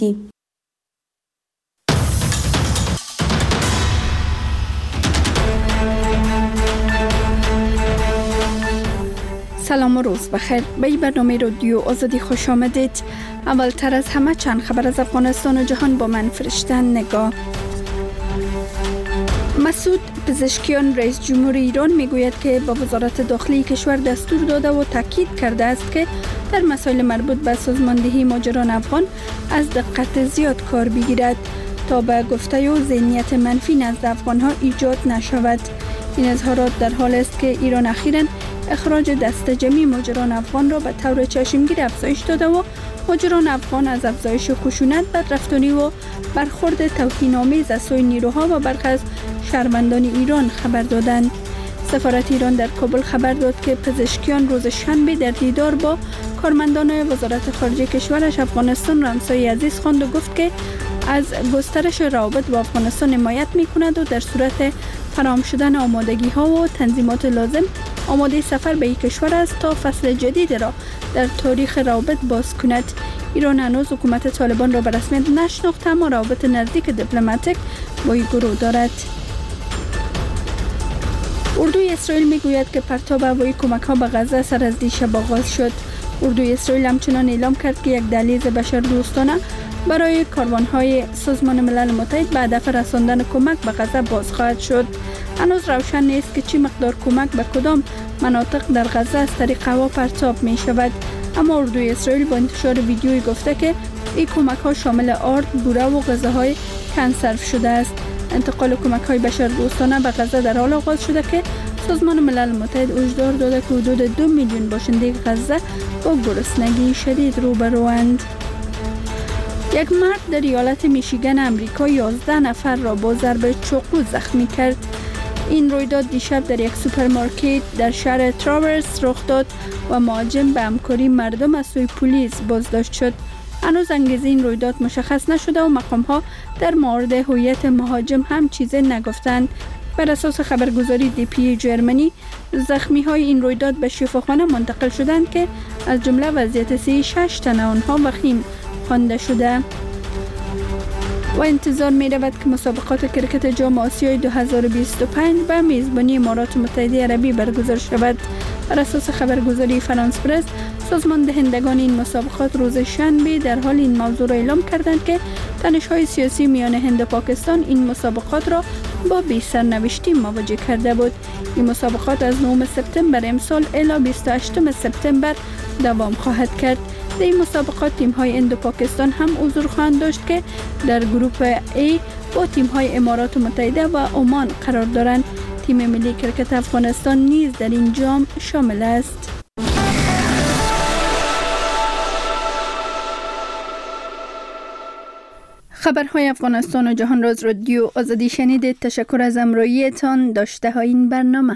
سلام و روز بخیر. به این برنامه رادیو آزادی خوش آمدید. اولتر از همه چند خبر از افغانستان و جهان با من فرشته نگاه. مسعود پزشکیان رئیس جمهور ایران میگوید که با وزارت داخلی کشور دستور داده و تاکید کرده است که در مسائل مربوط به سازماندهی مهاجران افغان از دقت زیاد کار بگیرد تا به گفته و ذهنیت منفی نزد افغانها ایجاد نشود. این اظهارات در حال است که ایران اخیراً اخراج دسته جمعی مهاجران افغان را به طور چشمگیر افزایش داده و مهاجران افغان از افزایش خشونت، بدرفتاری و برخورد توهین‌آمیز از سوی نیروها و برخی از شهروندان ایران خبر دادند. سفارت ایران در کابل خبر داد که پزشکیان روز شنبه در دیدار با کارمندان وزارت خارجه کشورش افغانستان را همسایه عزیز خواند و گفت که از گسترش روابط با افغانستان حمایت می‌کند و در صورت فراهم شدن آمادگی‌ها و تنظیمات لازم آماده سفر به این کشور است تا فصل جدید را در تاریخ روابط باز کند. ایران هنوز حکومت طالبان را به رسمیت نشناخته اما روابط نزدیک دیپلماتیک با این گروه دارد. اردوی اسرائیل میگوید که پرتاب هوایی کمک‌ها به غزه سر از دیشب آغاز شد. اردوی اسرائیل همچنان اعلام کرد که یک دهلیز بشردوستانه برای کاروان‌های سازمان ملل متحد به هدف رساندن کمک به غزه باز خواهد شد. هنوز روشن نیست که چه مقدار کمک به کدام مناطق در غزه از طریق هوا پرتاب می شود، اما اردوی اسرائیل با انتشار ویدیویی گفته که این کمک‌ها شامل آرد، بوره و غذاهای کنسرو شده است. انتقال کمک‌های بشردوستانه به غزه در حال آغاز شده که سازمان ملل متحد هشدار داده که حدود 2 میلیون باشنده غزه با گرسنگی شدید روبروند. یک مرد در ایالت میشیگن امریکا 11 نفر را با ضرب چاقو زخمی کرد. این رویداد دیشب در یک سوپرمارکت در شهر تراورس رخ داد و مهاجم به همکاری مردم از سوی پلیس بازداشت شد. هنوز انگیزه این رویداد مشخص نشده و مقام‌ها در مورد هویت مهاجم هم چیزی نگفتند. بر اساس خبرگزاری دی.پی جرمنی، زخمی‌های این رویداد به شفاخانه منتقل شدند که از جمله وضعیت صحی 6 تن آنها وخیم خوانده شده و انتظار می رود که مسابقات کرکت جام آسیای 2025 به میزبانی امارات متحده عربی برگزار شود. بر اساس خبرگزاری فرانس پرس، سازمان دهندگان این مسابقات روز شنبه در حال این موضوع را اعلام کردند که تنش‌های سیاسی میان هند و پاکستان این مسابقات را با بی سرنوشتی مواجه کرده بود. این مسابقات از 9 سپتامبر امسال الی 28 سپتامبر دوام خواهد کرد. در این مسابقات تیم‌های هند و پاکستان هم حضور خواهند داشت که در گروه A با تیم‌های امارات متحده و عمان قرار دارند. تیم ملی کرکت افغانستان نیز در این جام شامل است. خبرهای افغانستان و جهان را از رادیو آزادی شنیدید. تشکر از همراهیتان. داشته های این برنامه.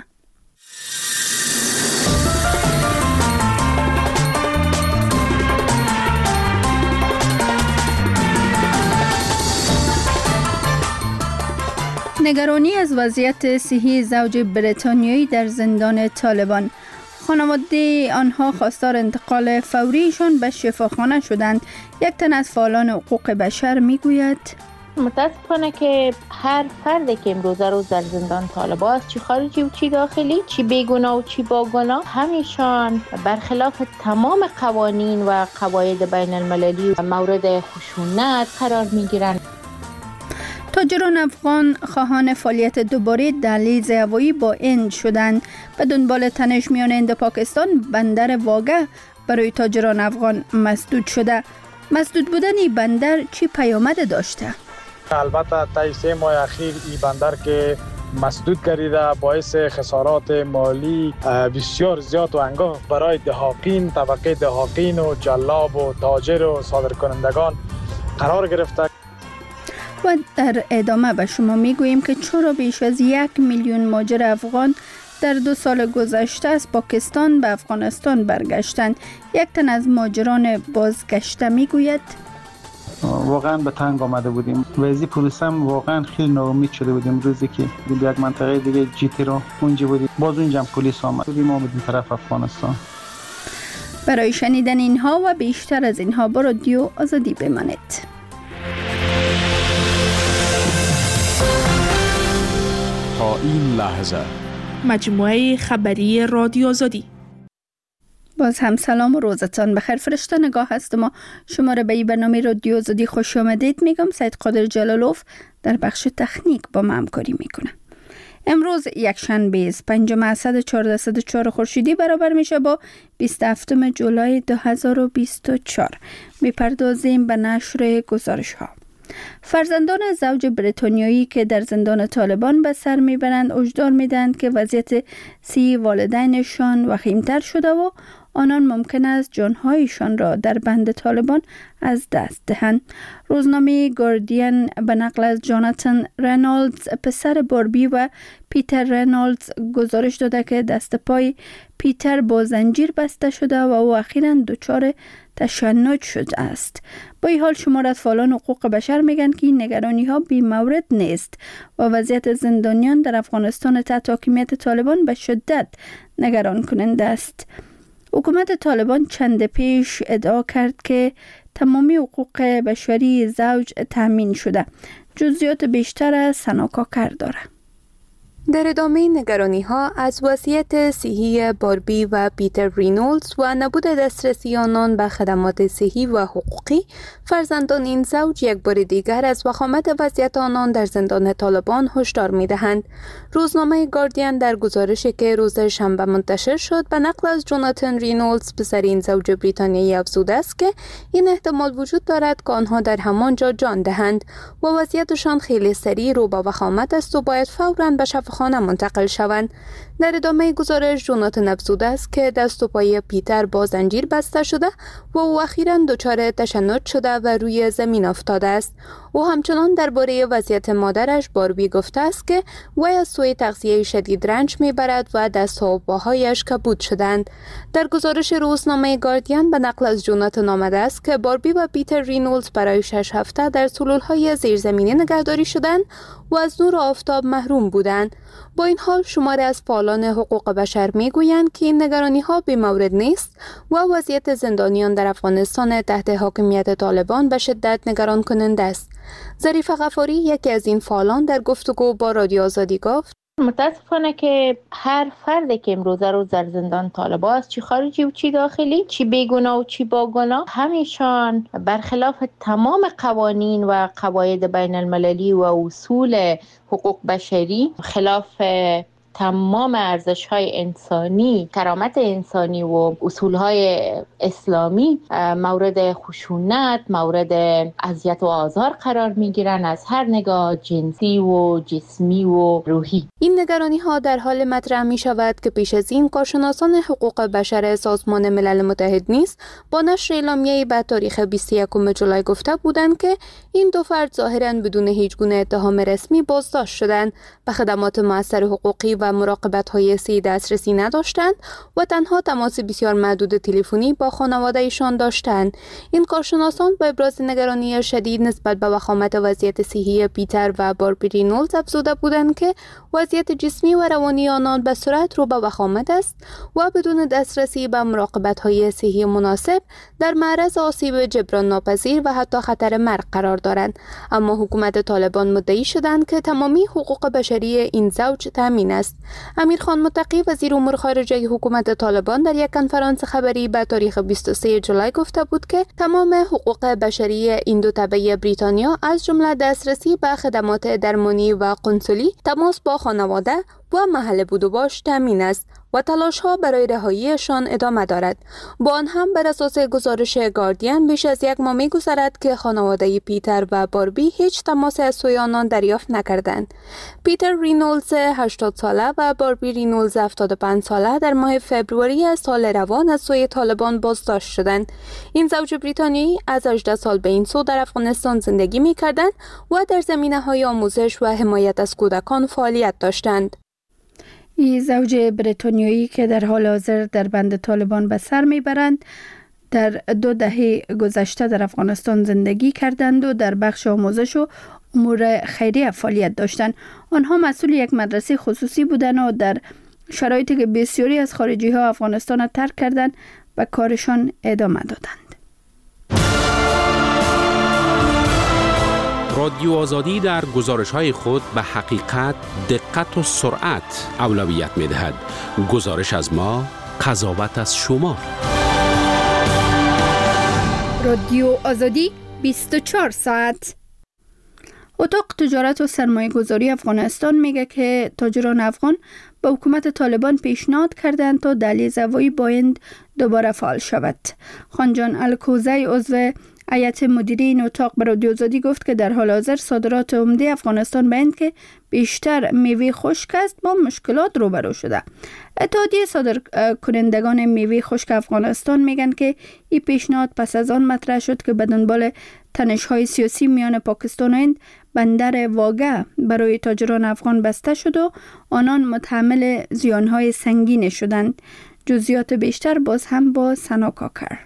نگرانی از وضعیت صحی زوج بریتانیایی در زندان طالبان. خانواده آنها خواستار انتقال فوریشان به شفاخانه شدند. یک تن از فعالان حقوق بشر میگوید متاسفانه که هر فردی که امروزه روز در زندان طالبان است، چی خارجی و چی داخلی، چی بیگناه و چی باگناه، همیشان برخلاف تمام قوانین و قواعد بین المللی مورد خشونت قرار میگیرند. تاجران افغان خواهان فعالیت دوباره دهلیز هوایی با هند شدند. به دنبال تنش میان هند و پاکستان، بندر واگه برای تاجران افغان مسدود شده. مسدود بودن این بندر چی پیامد داشته؟ البته تا 3 ماه اخیر این بندر که مسدود گردیده باعث خسارات مالی بسیار زیاد و انگاه برای دهاقین، طبقه دهاقین و جلاب و تاجر و صادرکنندگان قرار گرفته. و در ادامه به شما میگوییم که چرا بیش از 1 میلیون مهاجر افغان در 2 سال گذشته از پاکستان به افغانستان برگشتند. یک تن از مهاجران بازگشته میگوید واقعا به تنگ آمده بودیم و از این پروسه واقعا خیلی ناامید شده بودیم. روزی که یک منطقه دیگه جیتی رو اونجا بودیم، باز اونجا هم پلیس آمد، ما بودیم طرف افغانستان. برای شنیدن اینها و بیشتر از اینها با رادیو آزادی بمانید. تا این لحظه مجموعه خبری رادیو آزادی. باز هم سلام و روزتان بخیر. فرشته نگاه هستم و شما را به این برنامه رادیو آزادی خوش آمدید میگم. سید قادر جلالوف در بخش تکنیک با ما همکاری میکنه. امروز یکشنبه 5 اسد 1404 خورشیدی برابر میشه با 27 جولای 2024. میپردازیم به نشر گزارش ها. فرزندان زوج بریتانیایی که در زندان طالبان به سر میبرند هشدار میدهند که وضعیت صحی والدینشان وخیمتر شده و آنان ممکن است جانهایشان را در بند طالبان از دست دهند. روزنامه گاردین به نقل از جاناتان رینالدز پسر باربی و پیتر رینالدز گزارش داده که دست پای پیتر با زنجیر بسته شده و او اخیراً دچار تشنج شده است. با این حال شمار از فعالان حقوق بشر میگن که این نگرانی ها بی مورد نیست و وضعیت زندانیان در افغانستان تحت حاکمیت طالبان به شدت نگران کننده است. حکومت طالبان چند پیش ادعا کرد که تمامی حقوق بشری زوج تامین شده. جزئیات بیشتر از سنا کاکر داره. در ادامه نگرانی ها از وضعیت صحی باربی و پیتر رینولدز و نبود دسترسی آنان به خدمات صحی و حقوقی، فرزندان این زوج یک بار دیگر از وخامت وضعیت آنان در زندان طالبان هشدار می‌دهند. روزنامه گاردین در گزارشی که روز شنبه منتشر شد به نقل از جوناتان رینولدز پسر این زوج بریتانیایی افزوده است که این احتمال وجود دارد که آنها در همانجا جان دهند و وضعیتشان خیلی سریع رو به وخامت است و باید فوراً به خانه منتقل شوند. در ادامه گزارش جوناتان افزوده است که دست و پای پیتر با زنجیر بسته شده و او اخیراً دچار تشنج شده و روی زمین افتاده است. او همچنان درباره وضعیت مادرش باربی گفته است که وی از سوی تغذیه شدید رنج میبرد و دست‌ها و پاهایش کبود شدند. در گزارش روزنامه گاردین به نقل از جوناتان آمده است که باربی و پیتر رینولدز برای 6 هفته در سلولهای زیرزمینی نگهداری شدند و از نور آفتاب محروم بودند. با این حال شماری از فعالان حقوق بشر میگویند که این نگرانی ها بی مورد نیست و وضعیت زندانیان در افغانستان تحت حاکمیت طالبان به شدت نگران کننده است. ظریف غفاری یکی از این فعالان در گفتگو با رادیو آزادی گفت: متاسفانه که هر فردی که امروز روز در زندان طالبان است، چی خارجی و چی داخلی، چی بیگناه و چی باگناه، همیشان برخلاف تمام قوانین و قواعد بین المللی و اصول حقوق بشری، خلاف تمام ارزش‌های انسانی، کرامت انسانی و اصول‌های اسلامی مورد خشونت، مورد اذیت و آزار قرار می‌گیرند از هر نگاه جنسی و جسمی و روحی. این نگرانی‌ها در حال مطرح می‌شود که پیش از این کارشناسان حقوق بشر سازمان ملل متحد نیز با نشر اعلامیه‌ای به تاریخ 21 جولای گفته بودند که این دو فرد ظاهراً بدون هیچ گونه اتهام رسمی بازداشت شدند، به خدمات مؤثر حقوقی و مراقبت‌های صحی دسترسی نداشتند و تنها تماس بسیار محدود تلفنی با خانواده‌شان داشتند. این کارشناسان با ابراز نگرانی شدید نسبت به وخامت وضعیت صحی پیتر و باربی رینولدز افزوده بودند که وضعیت جسمی و روانی آنان به سرعت رو به وخامت است و بدون دسترسی به مراقبت‌های صحی مناسب در معرض آسیب جبران ناپذیر و حتی خطر مرگ قرار دارند. اما حکومت طالبان مدعی شدند که تمامی حقوق بشری این زوج تامین است. امیرخان متقی وزیر امور خارجه حکومت طالبان در یک کنفرانس خبری به تاریخ 23 جولای گفته بود که تمام حقوق بشری این دو تبع بریتانیا از جمله دسترسی به خدمات درمانی و قنسولی، تماس با خانواده و محل بود و باش تامین است و تلاش‌ها برای رهاییشان ادامه دارد. با آن هم بر اساس گزارش گاردین بیش از 1 ماه می‌گذرد که خانواده پیتر و باربی هیچ تماس از سوی آنان دریافت نکردند. پیتر رینولدز 80 ساله و باربی رینولدز 75 ساله در ماه فوریه از سال روان از سوی طالبان بازداشت شدند. این زوج بریتانیایی از 18 سال به این سو در افغانستان زندگی می‌کردند و در زمینه‌های آموزش و حمایت از کودکان فعالیت داشتند. این زوج بریتانیایی که در حال حاضر در بند طالبان به سر میبرند در 2 دهه گذشته در افغانستان زندگی کردند و در بخش آموزش و امور خیریه فعالیت داشتند. آنها مسئول یک مدرسه خصوصی بودند و در شرایطی که بسیاری از خارجی ها افغانستان را ترک کردند به کارشان ادامه دادند. رادیو آزادی در گزارش‌های خود به حقیقت، دقت و سرعت اولویت می‌دهد. گزارش از ما، قضاوت از شما. رادیو آزادی 24 ساعت. اتاق تجارت و سرمایه گذاری افغانستان میگه که تاجران افغان به حکومت طالبان پیشنهاد کردند تا دهلیز هوایی بایند دوباره فعال شود. خانجان الکوزی عضو هیئت مدیره این اتاق به رادیو آزادی گفت که در حال حاضر صادرات عمده افغانستان به هند که بیشتر میوه خشک است با مشکلات روبرو شده. اتحادیه صادر کنندگان میوه خشک افغانستان میگن که این پیشنهاد پس از آن مطرح شد که به دنبال تنش‌های سیاسی میان پاکستان و هند بندر واگه برای تاجران افغان بسته شد و آنان متحمل زیان‌های سنگین شدند. جزئیات بیشتر باز هم با سنا کاکر.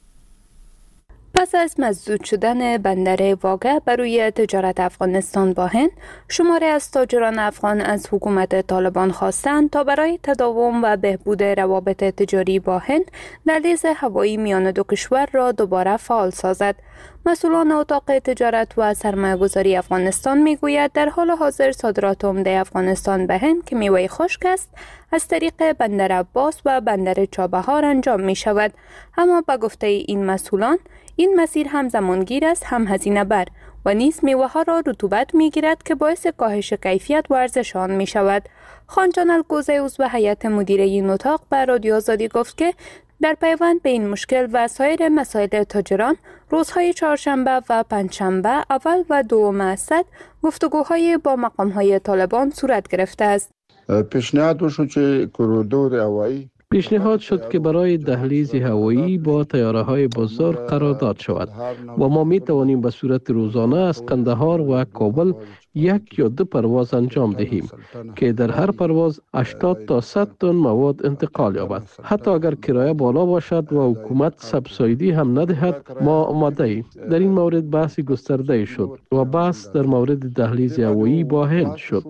پس از مسدود شدن بندر واگه برای تجارت افغانستان با هند، شماری از تاجران افغان از حکومت طالبان خواستند تا برای تداوم و بهبود روابط تجاری با هند دهلیز هوایی میان دو کشور را دوباره فعال سازد. مسئولان اتاق تجارت و سرمایه‌گذاری افغانستان میگوید در حال حاضر صادرات عمده افغانستان به هند که میوه خشک است از طریق بندر عباس و بندر چابهار انجام می شود. اما به گفته این مسئولان این مسیر هم زمانگیر است هم هزینه بر و نیز میوه ها را رطوبت می گیرد که باعث کاهش کیفیت و ارزش آن می شود. خانجان الکوزی عضو هیئت مدیره این اتاق به رادیو آزادی گفت که در پیوند به این مشکل و سایر مسائل تاجران روزهای چهارشنبه و پنجشنبه اول و دوم اسد گفتگوهای با مقامهای طالبان صورت گرفته است. پیشنهاد شد که برای دهلیز هوایی با طیاره‌های بزرگ قرارداد شود و ما می توانیم به صورت روزانه از قندهار و کابل 1 یا 2 پرواز انجام دهیم که در هر پرواز 80 تا 100 تن مواد انتقال یابد. حتی اگر کرایه بالا باشد و حکومت سبسایدی هم ندهد ما آماده ایم. در این مورد بحث گسترده شد و بحث در مورد دهلیز هوایی با هند شد.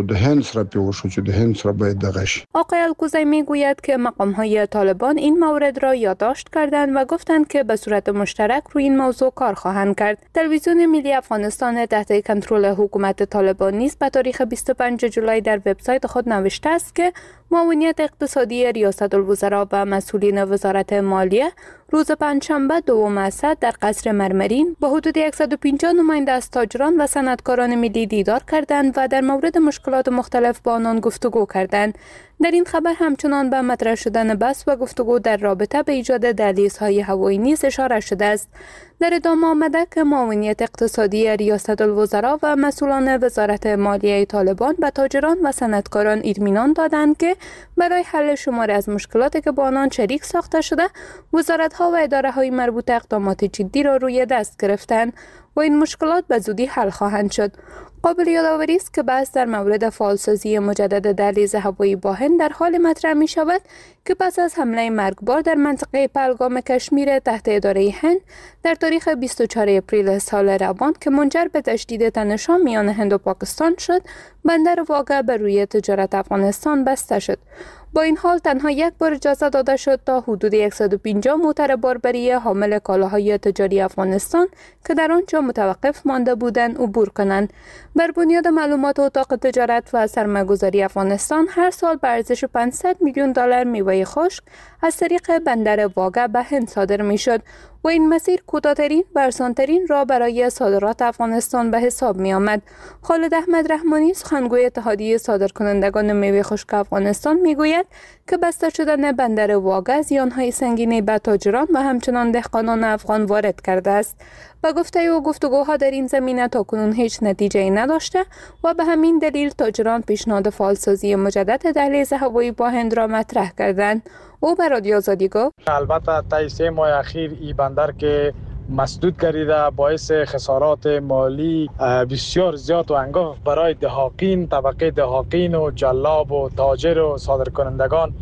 آقای الکوزی میگوید که مقام‌های طالبان این مورد را یادداشت کردند و گفتند که به صورت مشترک روی این موضوع کار خواهند کرد. تلویزیون ملی افغانستان تحت کنترل حکومت طالبان نیز به تاریخ 25 جولای در وبسایت خود نوشته است که معاونیت اقتصادی ریاست الوزراء و مسئولین وزارت مالیه روز پنجشنبه دوم اسد در قصر مرمرین با حدود 150 نماینده از تاجران و صنعتکاران ملی دیدار کردند و در مورد مشکلات مختلف با آنان گفتگو کردند. در این خبر همچنان به مطرح شدن بحث و گفتگو در رابطه به ایجاد دهلیزهای هوایی نیز اشاره شده است. در ادامه آمده که معاونیت اقتصادی ریاست الوزراء و مسئولان وزارت مالیه طالبان به تاجران و صنعتکاران اطمینان دادند که برای حل شماری از مشکلاتی که با آنان شریک ساخته شده، وزارت‌ها و اداره‌های مربوطه اقدامات جدی را روی دست گرفتند و این مشکلات به زودی حل خواهند شد. قابل یادآوری است که بحث در مورد فعالسازی مجدد دهلیز هوایی با هند در حال مطرح می شود که پس از حمله مرگبار در منطقه پهلگام کشمیر تحت اداره هند در تاریخ 24 اپریل سال روان که منجر به تشدید تنش‌ها میان هند و پاکستان شد، بندر واگه بر روی تجارت افغانستان بسته شد. با این حال تنها یک بار اجازه داده شد تا حدود 150 موتر باربری حامل کالاهای تجاری افغانستان که در آنجا متوقف مانده بودند عبور کنند. بر بنیاد معلومات اتاق تجارت و سرمایه‌گذاری افغانستان هر سال به ارزش 500 میلیون دلار میوه خشک از طریق بندر واگه به هند صادر میشد و این مسیر کوتاه‌ترین و ارزان‌ترین را برای صادرات افغانستان به حساب می آمد. خالد احمد رحمانی سخنگوی اتحادیه صادرکنندگان میوه خشک افغانستان میگوید که بسته شدن بندر واگه زیان‌های سنگینی به تاجران و همچنان دهقانان افغان وارد کرده است. و گفته او گفتگوها در این زمینه تاکنون هیچ نتیجه نداشته و به همین دلیل تاجران پیشنهاد فعالسازی مجدد دهلیز هوایی با هند را مطرح کردند. او به رادیو آزادی گفت البته تا 3 ماه اخیر این بندر که مسدود گردیده باعث خسارات مالی بسیار زیاد و انگاه برای دهاقین، طبقه دهاقین و جلاب و تاجر و صادرکنندگان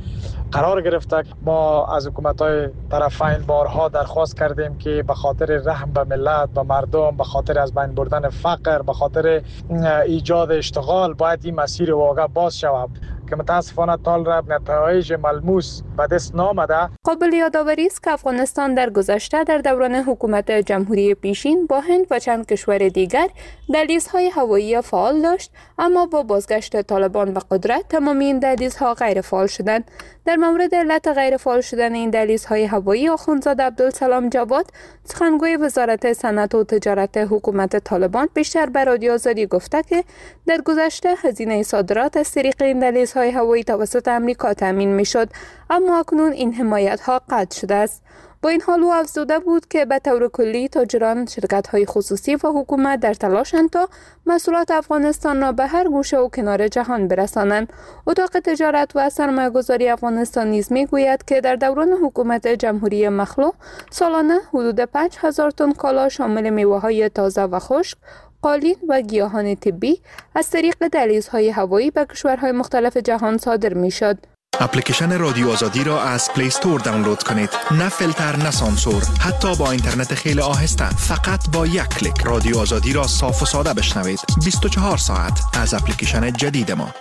قرار گرفته. ما از حکومت‌های طرفین بارها درخواست کردیم که به خاطر رحم به ملت، به مردم، به خاطر از بین بردن فقر، به خاطر ایجاد اشتغال باید این مسیر واقعا باز شود که متاسفانه تا نتایج ملموس به دست نامده. قابل یادآوری است که افغانستان در گذشته در دوران حکومت جمهوری پیشین با هند و چند کشور دیگر دهلیزهای هوایی فعال داشت، اما با بازگشت طالبان به قدرت تمامی این دهلیزها غیر فعال شدند. در مورد علت غیر فعال شدن این دهلیزهای هوایی، آخوندزاده عبدالسلام جواد، سخنگوی وزارت صنعت و تجارت حکومت طالبان، بیشتر به رادیو آزادی گفته که در گذشته هزینه صادرات از طریق این دهلیزهای هوایی توسط امریکا تامین میشد، اما اکنون این حمایت ها قطع شده است. با این حال او افزوده بود که به طور کلی تاجران، شرکت‌های خصوصی و حکومت در تلاشند تا محصولات افغانستان را به هر گوشه و کنار جهان برسانند. اتاق تجارت و سرمایه‌گذاری افغانستان نیز می‌گوید که در دوران حکومت جمهوری مخلوع سالانه حدود 5000 تن کالا شامل میوه‌های تازه و خشک، قالین و گیاهان طبی از طریق دهلیزهای هوایی به کشورهای مختلف جهان صادر می‌شد. اپلیکیشن رادیو آزادی را از پلی استور دانلود کنید. نه فیلتر، نه سانسور، حتی با اینترنت خیلی آهسته. فقط با یک کلیک رادیو آزادی را صاف و ساده بشنوید. 24 ساعت از اپلیکیشن جدید ما.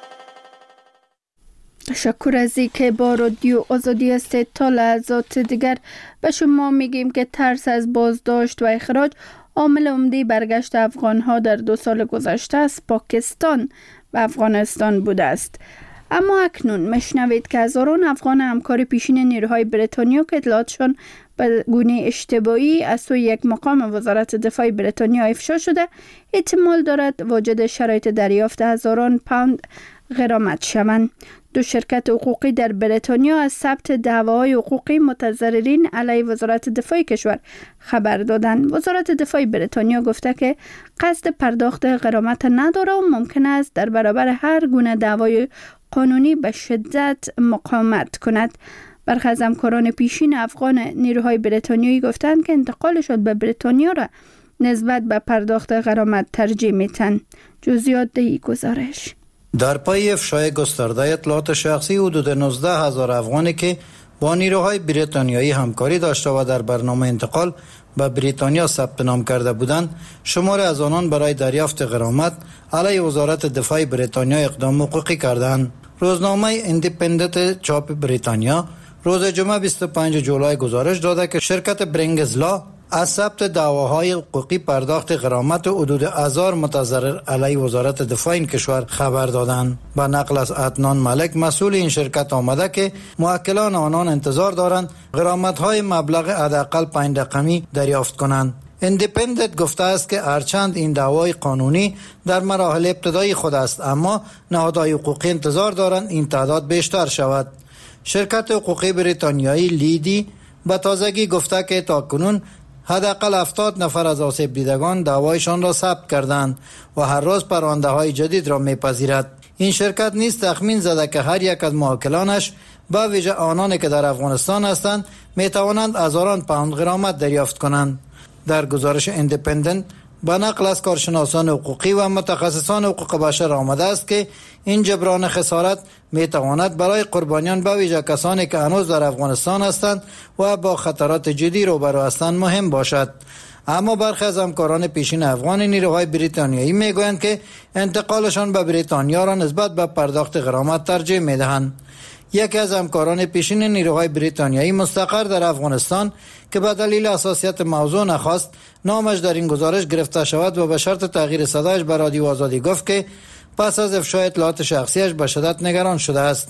تشکر از اینکه با رادیو آزادی هستید. تا لحظات دیگر به شما میگیم که ترس از بازداشت و اخراج عامل عمده برگشت افغان‌ها در 2 سال گذشته از پاکستان و افغانستان بوده است. اما اکنون مشنوید که هزاران افغان همکار پیشین نیروهای بریتانیا که اطلاعاتشان به گونه اشتباهی از سوی یک مقام وزارت دفاع بریتانیا افشا شده، احتمال دارد واجد شرایط دریافت هزاران پوند غرامت شوند. 2 شرکت حقوقی در بریتانیا از ثبت دعواهای حقوقی متضررین علیه وزارت دفاع کشور خبر دادند. وزارت دفاع بریتانیا گفته که قصد پرداخت غرامت نداره و ممکن است در برابر هر گونه دعوای قانونی به شدت مقاومت کند. برخی از همکاران پیشین افغان نیروهای بریتانیایی گفتند که انتقالشان به بریتانیا را نسبت به پرداخت غرامت ترجیح می‌دهند. جزئیات این گزارش. در پای افشای گسترده اطلاعات شخصی حدود 19,000 افغانی که با نیروهای بریتانیایی همکاری داشته و در برنامه انتقال به بریتانیا ثبت نام کرده بودند، شمار از آنان برای دریافت غرامت علیه وزارت دفاع بریتانیا اقدام حقوقی کردند. روزنامه ایندیپندنت چاپ بریتانیا روز جمعه 25 جولای گزارش داده که شرکت برینگزلا از ثبت دعواهای حقوقی پرداخت غرامت حدود 1000 متضرر علیه وزارت دفاع این کشور خبر دادند. با نقل از عدنان ملک مسئول این شرکت آمده که موکلان آنان انتظار دارند غرامت‌های مبلغ حداقل 5 رقمی دریافت کنند. ایندیپندنت گفته است که هرچند این دعوای قانونی در مراحل ابتدایی خود است، اما نهادهای حقوقی انتظار دارند این تعداد بیشتر شود. شرکت حقوقی بریتانیایی لیدی به تازگی گفته که تاکنون حداقل 70 نفر از آسیب دیدگان دعوایشان را ثبت کردند و هر روز پرونده‌های جدید را می‌پذیرد. این شرکت نیز تخمین زده که هر یک از موکلانش با ویژه آنانی که در افغانستان هستند می‌توانند هزاران پوند غرامت دریافت کنند. در گزارش ایندیپندنت با نقل از کارشناسان حقوقی و متخصصان حقوق بشر آمده است که این جبران خسارت میتواند برای قربانیان به ویژه کسانی که هنوز در افغانستان هستند و با خطرات جدی روبرو هستند مهم باشد. اما برخی از همکاران پیشین افغان نیروهای بریتانیایی میگویند که انتقالشان به بریتانیا را نسبت به پرداخت غرامت ترجیح میدهند. یکی از همکاران پیشین نیروهای بریتانیایی مستقر در افغانستان که به دلیل حساسیت موضوع نخواست نامش در این گزارش گرفته شود و به شرط تغییر صدایش به رادیو آزادی گفت که پس از افشای اطلاعات شخصیش به شدت نگران شده است.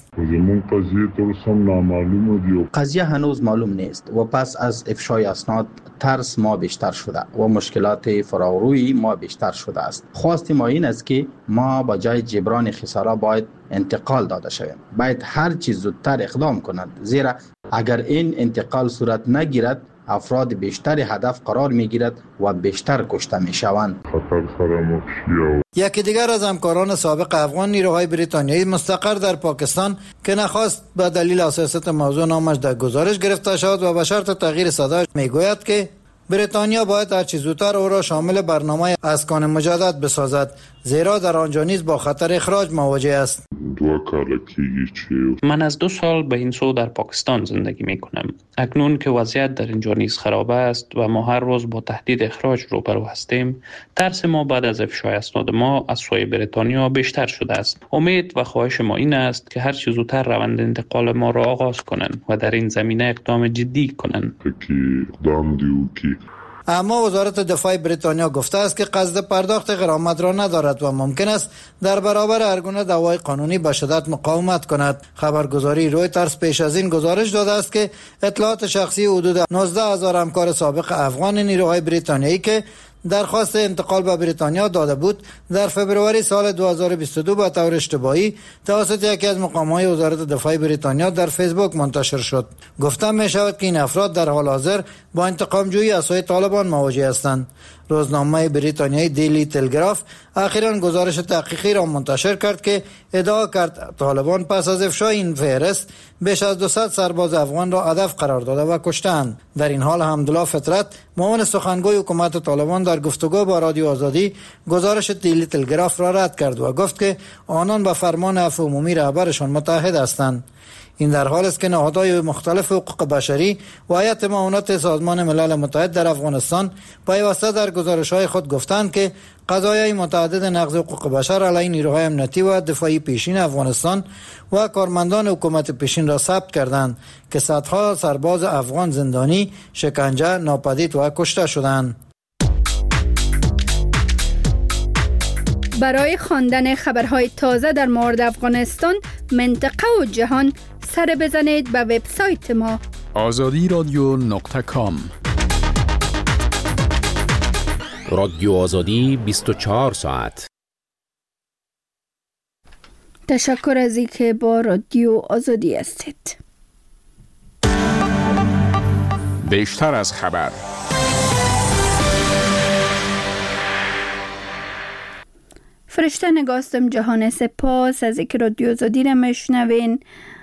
قضیه هنوز معلوم نیست و پس از افشای اسناد ترس ما بیشتر شده و مشکلات فراروی ما بیشتر شده است. خواست ما این است که ما با جای جبران خسارات باید انتقال داده شویم. باید هر چیز زودتر اقدام کنند، زیرا اگر این انتقال صورت نگیرد افراد بیشتر هدف قرار می گیرد و بیشتر کشته می شوند. یکی دیگر از همکاران سابق افغان نیروهای بریتانیایی مستقر در پاکستان که نخواست به دلیل حساسیت موضوع نامش در گزارش گرفته شود و به شرط تغییر صدایش میگوید که بریتانیا باید هر چه زودتر او را شامل برنامه اسکان مجدد بسازد، زیرا در آنجا نیز با خطر اخراج مواجه است. من از 2 سال به این سو در پاکستان زندگی می کنم. اکنون که وضعیت در اینجا نیز خراب است و ما هر روز با تهدید اخراج روبرو هستیم، ترس ما بعد از افشای اسناد ما از سوی بریتانیا بیشتر شده است. امید و خواهش ما این است که هر چه زودتر روند انتقال ما را آغاز کنند و در این زمینه اقدام جدی کنند. اما وزارت دفاع بریتانیا گفته است که قصد پرداخت غرامت را ندارد و ممکن است در برابر هر گونه دعوای قانونی به شدت مقاومت کند. خبرگزاری رویترز پیش از این گزارش داده است که اطلاعات شخصی حدود 19,000 همکار سابق افغان نیروهای بریتانیایی که درخواست انتقال به بریتانیا داده بود در فبروری سال 2022 به طور اشتباهی توسط یکی از مقام‌های وزارت دفاع بریتانیا در فیسبوک منتشر شد. گفته می شود که این افراد در حال حاضر با انتقام جویی از سوی طالبان مواجه هستند. روزنامه بریتانیایی دیلی تلگراف اخیراً گزارش تحقیقی را منتشر کرد که ادعا کرد طالبان پس از افشای این فهرست بیش از 200 سرباز افغان را هدف قرار داده و کشتند. در این حال حمدالله فطرت معاون سخنگوی حکومت طالبان در گفتگو با رادیو آزادی گزارش دیلی تلگراف را رد کرد و گفت که آنان به فرمان عفو عمومی رهبرشان متحد هستند. این در حال است که نهادهای مختلف حقوق بشری و هیئت معاونت سازمان ملل متحد در افغانستان پیوسته در گزارش‌های خود گفتند که قضایای متعدد نقض حقوق بشر علیه نیروهای امنیتی و دفاعی پیشین افغانستان و کارمندان حکومت پیشین را ثبت کردند که صدها سرباز افغان زندانی، شکنجه، ناپدید و کشته شدند. برای خواندن خبرهای تازه در مورد افغانستان، منطقه و جهان سر بزنید به وبسایت ما azadiradyo.com. رادیو آزادی 24 ساعت. تشکر از اینکه با رادیو آزادی هستید. بیشتر از خبر. فرشته نگاستم جهان، سپاس از اینکه رادیو آزادی را میشنوین.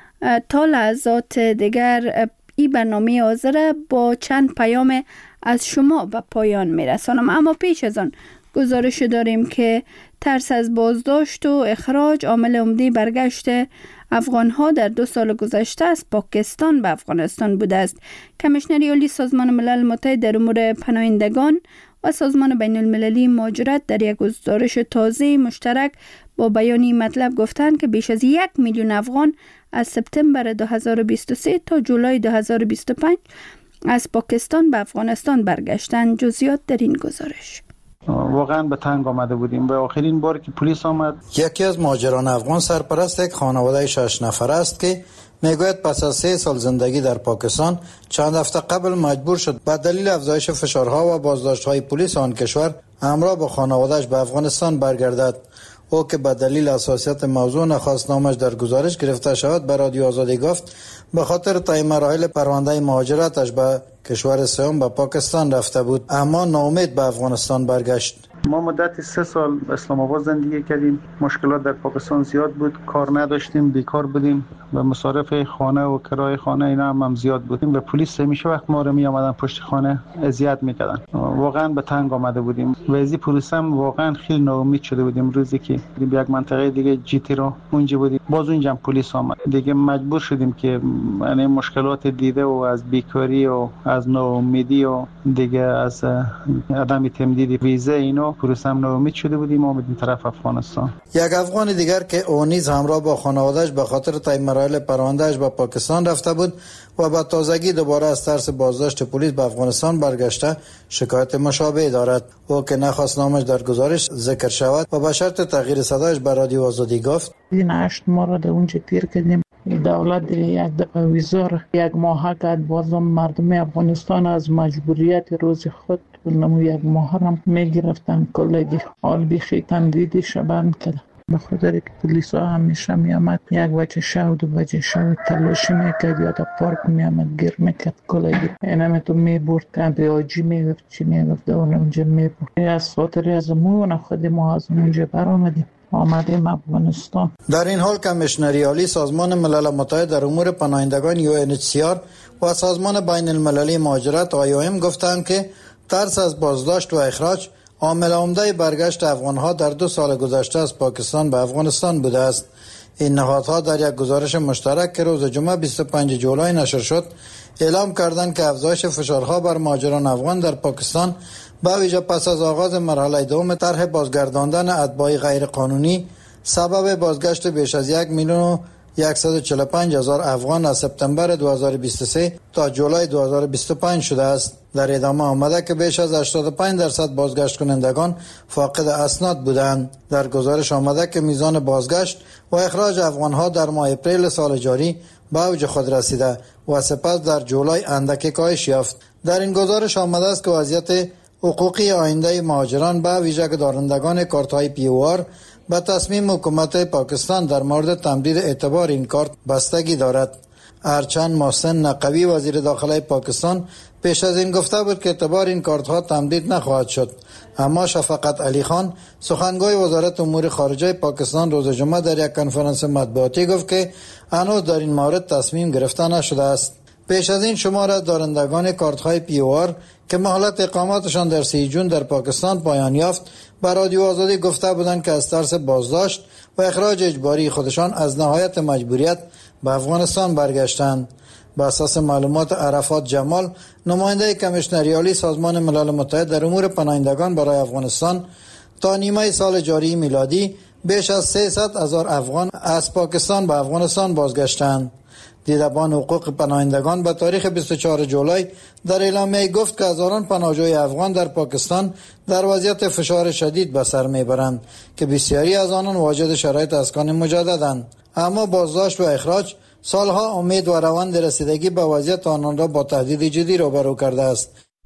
تا لحظات دیگر این برنامه حاضر با چند پیام از شما به پایان میرسانم، اما پیش از آن گزارش داریم که ترس از بازداشت و اخراج عامل عمده برگشت افغان‌ها در 2 سال گذشته از پاکستان به افغانستان بوده است. کمیشنر عالی سازمان ملل متحد در امور پناهندگان و سازمان بین المللی مهاجرت در یک گزارش تازه مشترک با بیانی مطلب گفتند که بیش از 1 میلیون افغان از سپتامبر 2023 تا جولای 2025 از پاکستان به افغانستان برگشتند. جزئیات در این گزارش. واقعا به تنگ آمده بودیم. به آخرین بار که پلیس آمد، یکی از مهاجران افغان سرپرست یک خانواده 6 نفره است که میگوید پس از 3 سال زندگی در پاکستان چند هفته قبل مجبور شد به دلیل افزایش فشارها و بازداشت‌های پلیس آن کشور همراه با خانواده‌اش به افغانستان برگردد. او که به دلیل حساسیت موضوع نخواست نامش در گزارش گرفته شود به رادیو آزادی گفت به خاطر طی مراحل پرونده مهاجرتش به کشور سوم به پاکستان رفته بود، اما ناامید به افغانستان برگشت. ما مدت 3 سال اسلام آباد زندگی کردیم. مشکلات در پاکستان زیاد بود، کار نداشتیم، بیکار بودیم و مصارف خانه و کرایه خانه اینا هم زیاد بودیم و پلیس همیشه وقت ما رو می آمدن پشت خانه اذیت میکردن. واقعا به تنگ آمده بودیم. وضعی پلیس هم واقعا خیلی ناامید شده بودیم. روزی که یک منطقه دیگه جیتی رو اونجا بودیم، باز اونجا پلیس آمد. دیگه مجبور شدیم که یعنی مشکلات دیده و از بیکاری و از ناامیدی و دیگه از عدم تمدید ویزا اینو پلیس هم ناامید شده بودیم آمدیم طرف افغانستان. یک افغان دیگر که او نیز همراه با خانواده‌اش به خاطر طی مراحل پرونده‌اش به پاکستان رفته بود و با تازگی دوباره از ترس بازداشت پلیس به افغانستان برگشته شکایت مشابه دارد. او که نخواست نامش در گزارش ذکر شود و به شرط تغییر صدایش به رادیو آزادی گفت: این 8 ماه را در اونجا تیر کردیم. دولت یک دفعه ویزا 1 ماه کرد، بازم مردم افغانستان از مجبوریت روز خود نمو 1 ماه هم میگرفتن. کلگی حال بیخی تمدیدی شبن کرد. به خاطر که پلیس ها همیشه میامد 1 بجه شب 2 بجه شب تلاشی میکرد یا در پارک میامد گیر میکرد. کلگی اینم تو میبرد کمپ آجی میگفت چی میگفت اون اونجا میبرد. از خاطر از مون خود ما از اونجا برآمدیم آمدیم افغانستان. در این حال کمیشنر عالی سازمان ملل متحد در امور پناهندگان UNHCR و سازمان بین المللی مهاجرت IOM گفتند که ترس از بازداشت و اخراج عامل عمده برگشت افغانها در 2 سال گذشته از پاکستان به افغانستان بوده است. این نهادها در یک گزارش مشترک که روز جمعه 25 جولای نشر شد اعلام کردند که افزایش فشارها بر مهاجران افغان در پاکستان با ویژه پس از آغاز مرحله دوم طرح بازگرداندن اتباع غیر قانونی سبب بازگشت بیش از 1,145,000 افغان از سپتامبر 2023 تا جولای 2025 شده است. در ادامه آمده که بیش از 85% بازگشت کنندگان فاقد اسناد بودند. در گزارش آمده که میزان بازگشت و اخراج افغانها در ماه اپریل سال جاری به اوج خود رسیده و سپس در جولای اندکی کاهش یافت. در این گزارش آمده است که وضعیت حقوقی آینده مهاجران به ویژه دارندگان کارت‌های POR به تصمیم حکومت پاکستان در مورد تمدید اعتبار این کارت بستگی دارد. هرچند محسن نقوی وزیر داخله پاکستان پیش از این گفته بود که اعتبار این کارت ها تمدید نخواهد شد، اما شفقت علی خان سخنگوی وزارت امور خارجه پاکستان روز جمعه در یک کنفرانس مطبوعاتی گفت که هنوز در این مورد تصمیم گرفته نشده است. پیش از این شمار از دارندگان کارت های POR که مهلت اقامتشان در 3 جون در پاکستان پایان یافت به رادیو آزادی گفته بودند که از ترس بازداشت و اخراج اجباری خودشان از نهایت مجبوریت به افغانستان برگشتند. به اساس معلومات عرفات جمال، نماینده کمیشنری عالی سازمان ملل متحد در امور پناهندگان برای افغانستان، تا نیمه سال جاری میلادی بیش از 300,000 افغان از پاکستان به افغانستان بازگشتند. دیدبان حقوق پناهندگان به تاریخ 24 جولای در اعلامیه گفت که هزاران پناهجوی افغان در پاکستان در وضعیت فشار شدید به سر میبرند که بسیاری از آنان واجد شرایط اسکان مجددند، اما بازداشت و اخراج سالها امید و روند رسیدگی به وضعیت آنان را با تهدید جدی روبرو کرده است.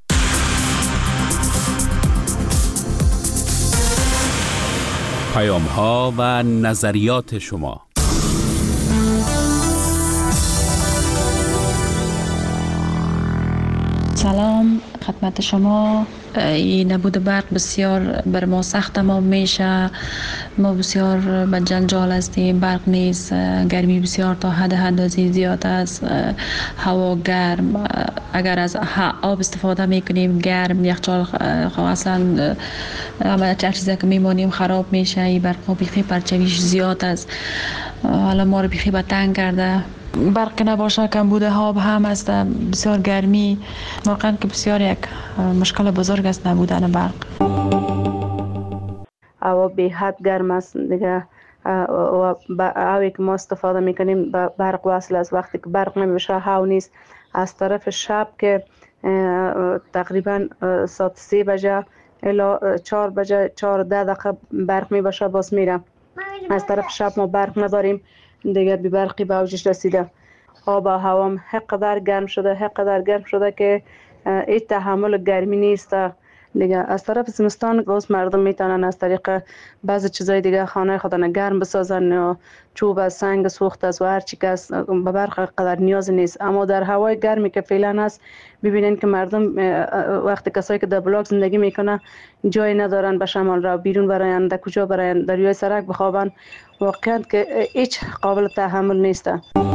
پیام‌ها و نظریات شما. سلام خدمت شما. این نبود برق بسیار بر ما سخت ما میشه، ما بسیار به جنجال هستیم، برق نیست، گرمی بسیار تا حد اندازه زیاد است، هوا گرم، اگر از آب استفاده میکنیم گرم، یخچال اصلا هر چیزی که میمانیم خراب میشه. این برق بیخی پرچویش زیاد است، حالا ما رو بیخی به تنگ کرده. برق نباشه کمبود آب هم است، بسیار گرمی، واقعا که بسیار یک مشکل بزرگ است نبودن برق. هوا به حد گرم است دیگه و هوایی که ما استفاده میکنیم برق وصل است. وقتی که برق نمیشه هوا نیست. از طرف شب که تقریبا ساعت 3 بجه الی 4 بجه 4 دقیقه برق میباشه باز میره. از طرف شب ما برق نداریم دیگه، بی برقی به اوجش رسیده. آب و هوام حقدر گرم شده که هیچ تحمل گرمی نیست دیگه. از طرف زمستان باز مردم میتونن از طریق بعض چیزای دیگه خانه خودن گرم بسازن، و چوب از سنگ سوخت از و هر چی که به برق قدر نیاز نیست. اما در هوای گرمی که فعلا هست ببینین که مردم وقتی کسایی که در بلاک زندگی میکنه جای ندارن به شمال را بیرون براین، در کجا براین، در روی سرک بخوابن، واقعا که هیچ قابل تحمل نیست.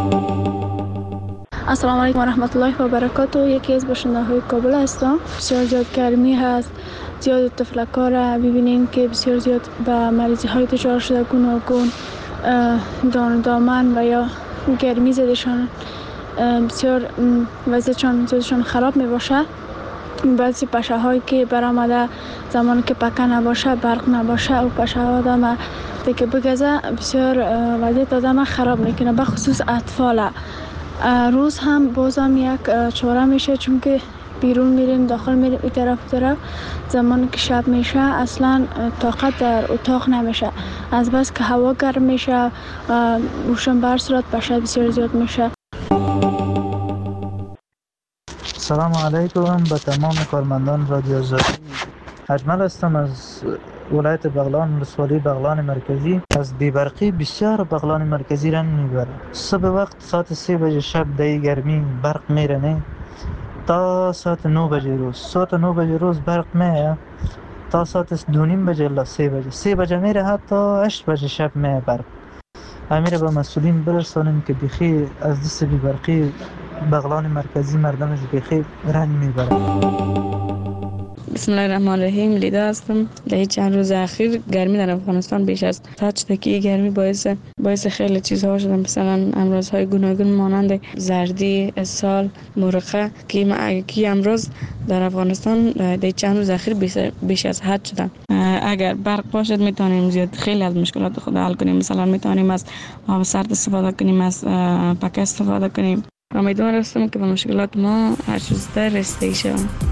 السلام علیکم و رحمت الله و برکاته. یکی از باشنده‌های کابل هستم. بسیار زیاد گرمی هست، زیاد تفلک‌ها ببینین که بسیار زیاد به مریضی های دچار شده، گوناگون دامن و یا گرمی زدشان بسیار وضعیتشان خراب می باشه. بعضی پشه هایی که برآمده زمانی که پکه نباشه، برق نباشه و پشه ها آدم دیگه بگذه بسیار وضعیت آدم خراب میکنه، به خصوص اطفال. روز هم بازم یک چاره میشه، چون که بیرون میریم داخل میریم این طرف زمانی که شب میشه اصلا طاقت در اتاق نمیشه، از بس که هوا گرم میشه روشن بر صورت پشه بسیار زیاد میشه. سلام علیکم به تمام کارمندان رادیو آزادی. اجمل هستم از ولایت بغلان، ولسوالی بغلان مرکزی. از بیبرقی بسیار بغلان مرکزی رنج میبره. صبح وقت ساعت 3 بجه شب دی گرمی برق میرنه تا ساعت 9 بجه روز. ساعت 9 بجه روز برق میه تا ساعت 2:30 بجه الا 3 بجه. 3 بجه میره حتی 8 بجه شب میه برق. امیر به مسئولین برسانیم که بخی از دست بیبرقی بغلان مرکزی مردمش بخی رنج میبره. بسم الله الرحمن الرحیم. لیدا هستم. در چند روز اخیر گرمی در افغانستان بیش از حد شده که گرمی باعث خیلی چیزها شده، مثلا امراض‌های گوناگون مانند زردی، اسهال، مرقه که امراض در افغانستان در چند روز اخیر بیش از حد شده. اگر برق باشد میتونیم زیاد خیلی از مشکلات خود حل کنیم. مثلا میتونیم از آب سرد استفاده کنیم، از پکه استفاده کنیم. امیدوار هستم که به مشکلات ما هر چیز در رسیدگی شویم.